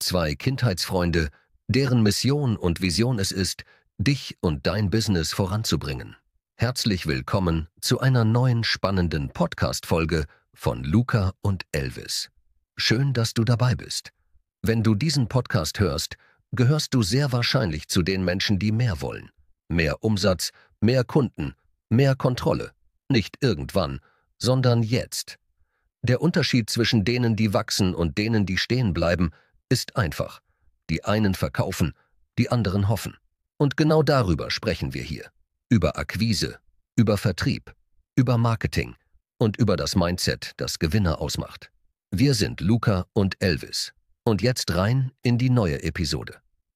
zwei Kindheitsfreunde, deren Mission und Vision es ist, dich und dein Business voranzubringen. Herzlich willkommen zu einer neuen spannenden Podcast-Folge von Luca und Elvis. Schön, dass du dabei bist. Wenn du diesen Podcast hörst, gehörst du sehr wahrscheinlich zu den Menschen, die mehr wollen. Mehr Umsatz, mehr Kunden, mehr Kontrolle. Nicht irgendwann, sondern jetzt. Der Unterschied zwischen denen, die wachsen und denen, die stehen bleiben, ist einfach. Die einen verkaufen, die anderen hoffen. Und genau darüber sprechen wir hier. Über Akquise, über Vertrieb, über Marketing und über das Mindset, das Gewinner ausmacht. Wir sind Luca und Elvis. Und jetzt rein in die neue Episode.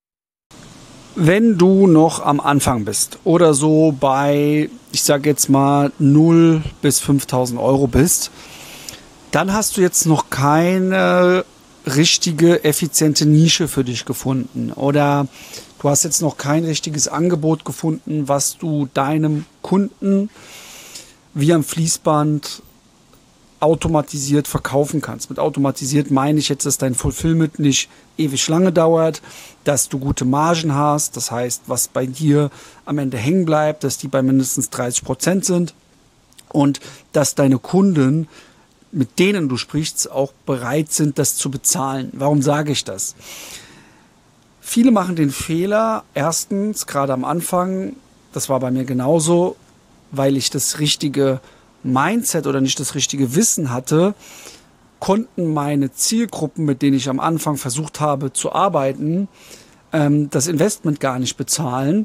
Wenn du noch am Anfang bist oder so bei, ich sage jetzt mal 0 bis 5.000 Euro bist, dann hast du jetzt noch keine richtige, effiziente Nische für dich gefunden oder du hast jetzt noch kein richtiges Angebot gefunden, was du deinem Kunden wie am Fließband automatisiert verkaufen kannst. Mit automatisiert meine ich jetzt, dass dein Fulfillment nicht ewig lange dauert, dass du gute Margen hast, das heißt, was bei dir am Ende hängen bleibt, dass die bei mindestens 30% sind und dass deine Kunden, mit denen du sprichst, auch bereit sind, das zu bezahlen. Warum sage ich das? Viele machen den Fehler, erstens, gerade am Anfang, das war bei mir genauso, weil ich das richtige Mindset oder nicht das richtige Wissen hatte, konnten meine Zielgruppen, mit denen ich am Anfang versucht habe zu arbeiten, das Investment gar nicht bezahlen.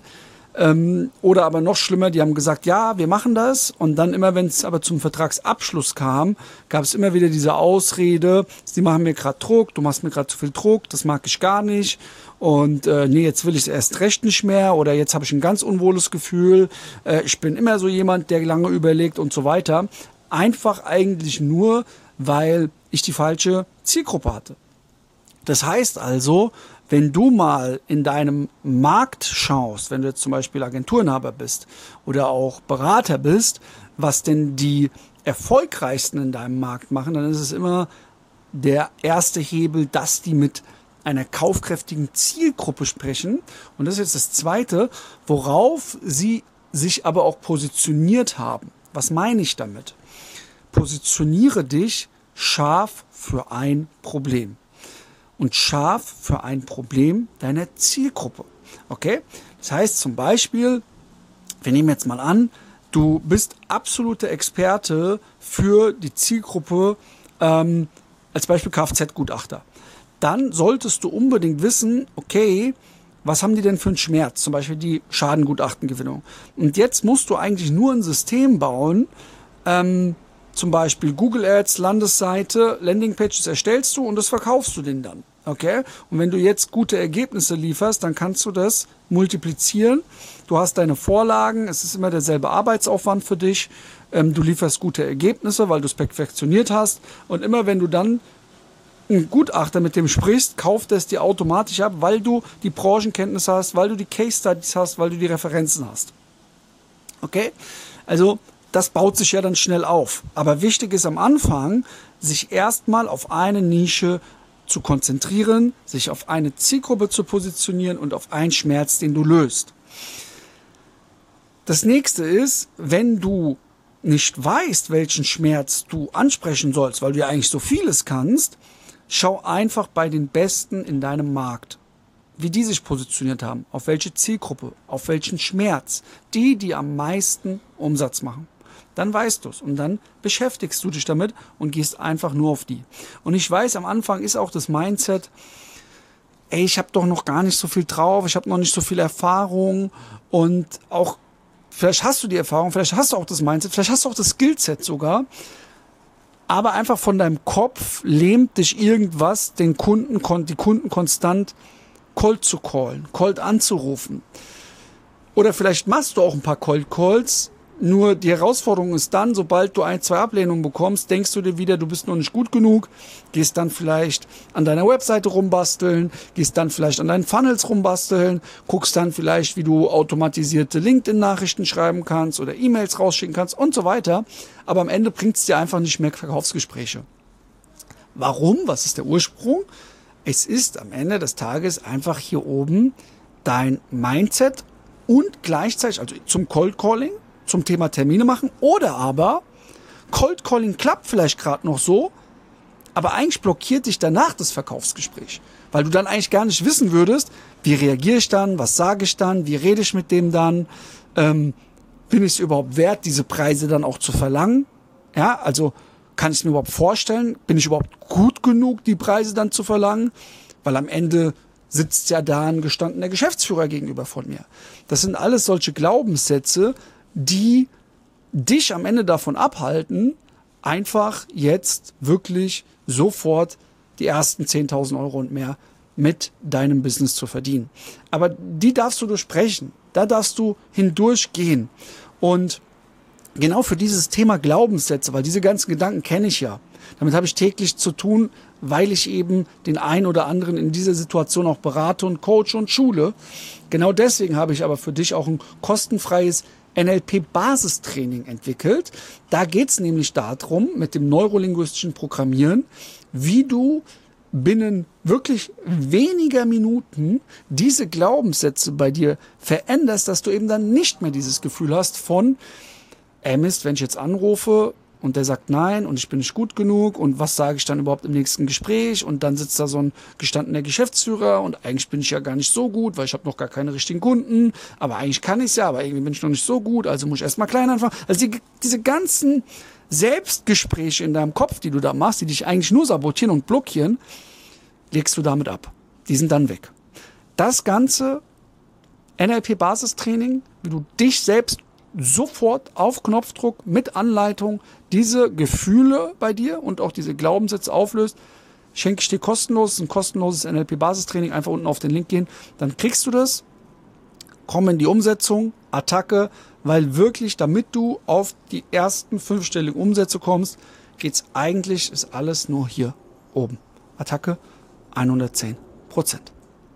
Oder aber noch schlimmer, die haben gesagt, ja, wir machen das. Und dann immer, wenn es aber zum Vertragsabschluss kam, gab es immer wieder diese Ausrede, sie machen mir gerade Druck, du machst mir gerade zu viel Druck, das mag ich gar nicht. Und nee, jetzt will ich es erst recht nicht mehr oder jetzt habe ich ein ganz unwohles Gefühl. Ich bin immer so jemand, der lange überlegt und so weiter. Einfach eigentlich nur, weil ich die falsche Zielgruppe hatte. Das heißt also, wenn du mal in deinem Markt schaust, wenn du jetzt zum Beispiel Agenturinhaber bist oder auch Berater bist, was denn die Erfolgreichsten in deinem Markt machen, dann ist es immer der erste Hebel, dass die mit einer kaufkräftigen Zielgruppe sprechen. Und das ist jetzt das Zweite, worauf sie sich aber auch positioniert haben. Was meine ich damit? Positioniere dich scharf für ein Problem. Und scharf für ein Problem deiner Zielgruppe. Okay? Das heißt zum Beispiel, wir nehmen jetzt mal an, du bist absoluter Experte für die Zielgruppe, als Beispiel Kfz-Gutachter. Dann solltest du unbedingt wissen, okay, was haben die denn für einen Schmerz? Zum Beispiel die Schadengutachtengewinnung. Und jetzt musst du eigentlich nur ein System bauen, zum Beispiel Google Ads, Landesseite, Landingpages erstellst du und das verkaufst du denen dann. Okay? Und wenn du jetzt gute Ergebnisse lieferst, dann kannst du das multiplizieren. Du hast deine Vorlagen, es ist immer derselbe Arbeitsaufwand für dich. Du lieferst gute Ergebnisse, weil du es perfektioniert hast. Und immer wenn du dann einen Gutachter mit dem sprichst, kauft es dir automatisch ab, weil du die Branchenkenntnisse hast, weil du die Case Studies hast, weil du die Referenzen hast. Okay? Also das baut sich ja dann schnell auf. Aber wichtig ist am Anfang, sich erstmal auf eine Nische zu konzentrieren, sich auf eine Zielgruppe zu positionieren und auf einen Schmerz, den du löst. Das nächste ist, wenn du nicht weißt, welchen Schmerz du ansprechen sollst, weil du ja eigentlich so vieles kannst, schau einfach bei den Besten in deinem Markt, wie die sich positioniert haben, auf welche Zielgruppe, auf welchen Schmerz, die am meisten Umsatz machen. Dann weißt du es und dann beschäftigst du dich damit und gehst einfach nur auf die. Und ich weiß, am Anfang ist auch das Mindset, ey, ich habe doch noch gar nicht so viel drauf, ich habe noch nicht so viel Erfahrung und auch, vielleicht hast du die Erfahrung, vielleicht hast du auch das Mindset, vielleicht hast du auch das Skillset sogar, aber einfach von deinem Kopf lähmt dich irgendwas, die Kunden konstant cold zu callen, cold anzurufen. Oder vielleicht machst du auch ein paar Cold Calls, nur die Herausforderung ist dann, sobald du 1, 2 Ablehnungen bekommst, denkst du dir wieder, du bist noch nicht gut genug, gehst dann vielleicht an deiner Webseite rumbasteln, gehst dann vielleicht an deinen Funnels rumbasteln, guckst dann vielleicht, wie du automatisierte LinkedIn-Nachrichten schreiben kannst oder E-Mails rausschicken kannst und so weiter. Aber am Ende bringt es dir einfach nicht mehr Verkaufsgespräche. Warum? Was ist der Ursprung? Es ist am Ende des Tages einfach hier oben dein Mindset und gleichzeitig, also zum Cold Calling, zum Thema Termine machen, oder aber Cold Calling klappt vielleicht gerade noch so, aber eigentlich blockiert dich danach das Verkaufsgespräch, weil du dann eigentlich gar nicht wissen würdest, wie reagiere ich dann, was sage ich dann, wie rede ich mit dem dann, bin ich es überhaupt wert, diese Preise dann auch zu verlangen? Ja, also kann ich es mir überhaupt vorstellen, bin ich überhaupt gut genug, die Preise dann zu verlangen? Weil am Ende sitzt ja da ein gestandener Geschäftsführer gegenüber von mir. Das sind alles solche Glaubenssätze, die dich am Ende davon abhalten, einfach jetzt wirklich sofort die ersten 10.000 Euro und mehr mit deinem Business zu verdienen. Aber die darfst du durchbrechen. Da darfst du hindurchgehen. Und genau für dieses Thema Glaubenssätze, weil diese ganzen Gedanken kenne ich ja. Damit habe ich täglich zu tun, weil ich eben den einen oder anderen in dieser Situation auch berate und coache und schule. Genau deswegen habe ich aber für dich auch ein kostenfreies NLP-Basistraining entwickelt. Da geht es nämlich darum, mit dem neurolinguistischen Programmieren, wie du binnen wirklich weniger Minuten diese Glaubenssätze bei dir veränderst, dass du eben dann nicht mehr dieses Gefühl hast von, Mist, wenn ich jetzt anrufe und der sagt nein und ich bin nicht gut genug und was sage ich dann überhaupt im nächsten Gespräch und dann sitzt da so ein gestandener Geschäftsführer und eigentlich bin ich ja gar nicht so gut, weil ich habe noch gar keine richtigen Kunden, aber eigentlich kann ich es ja, aber irgendwie bin ich noch nicht so gut, also muss ich erstmal klein anfangen. Also diese ganzen Selbstgespräche in deinem Kopf, die du da machst, die dich eigentlich nur sabotieren und blockieren, legst du damit ab. Die sind dann weg. Das ganze NLP-Basistraining, wie du dich selbst sofort auf Knopfdruck mit Anleitung diese Gefühle bei dir und auch diese Glaubenssätze auflöst, schenke ich dir kostenlos, ein kostenloses NLP-Basistraining, einfach unten auf den Link gehen, dann kriegst du das, komm in die Umsetzung, Attacke, weil wirklich, damit du auf die ersten 5-stelligen Umsätze kommst, geht's eigentlich, ist alles nur hier oben. Attacke 110%.